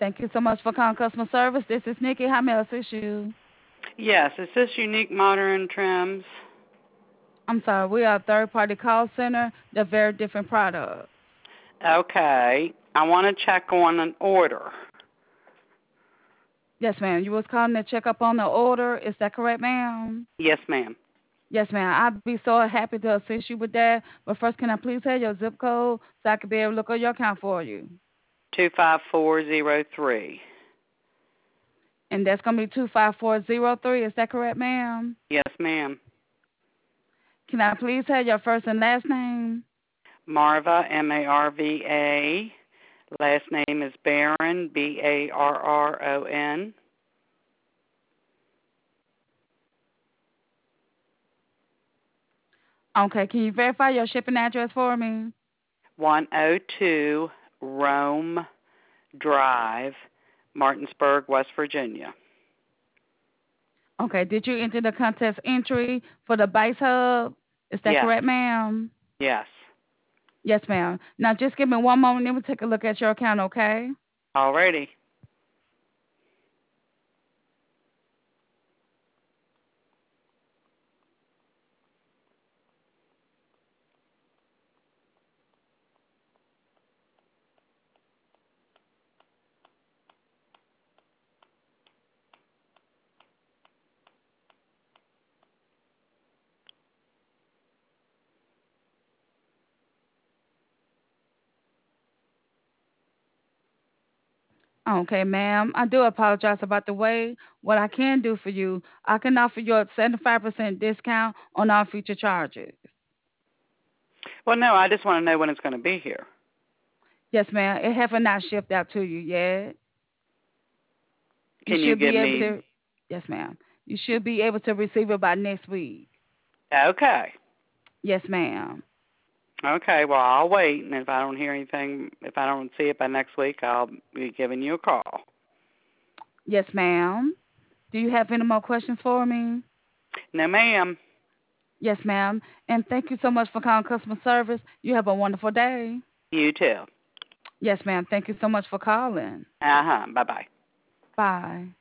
Thank you so much for calling customer service. This is Nikki. How may I assist you? Yes, is this Unique Modern Trims? I'm sorry, we are a third party call center. They're very different products. Okay, I want to check on an order. Yes, ma'am. You was calling to check up on the order. Is that correct, ma'am? Yes, ma'am. Yes, ma'am. I'd be so happy to assist you with that. But first, can I please have your zip code so I can be able to look at your account for you? 25403. And that's gonna be 25403. Is that correct, ma'am? Yes, ma'am. Can I please have your first and last name? Marva, Marva. Last name is Barron, Barron. Okay, can you verify your shipping address for me? 102 Rome Drive, Martinsburg, West Virginia. Okay, did you enter the contest entry for the Bice Hub? Is that Yes, correct, ma'am? yes. Yes, ma'am. Now just give me one moment, then we'll take a look at your account, okay? Alrighty. Okay, ma'am. I do apologize about the wait. What I can do for you, I can offer you a 75% discount on all future charges. Well, no, I just want to know when it's going to be here. Yes, ma'am. It haven't not shipped out to you yet. You Can you should give be able me? to, yes, ma'am. You should be able to receive it by next week. Okay. Yes, ma'am. Okay, well, I'll wait, and if I don't hear anything, if I don't see it by next week, I'll be giving you a call. Yes, ma'am. Do you have any more questions for me? No, ma'am. Yes, ma'am. And thank you so much for calling customer service. You have a wonderful day. You too. Yes, ma'am. Thank you so much for calling. Uh huh. Bye bye. Bye.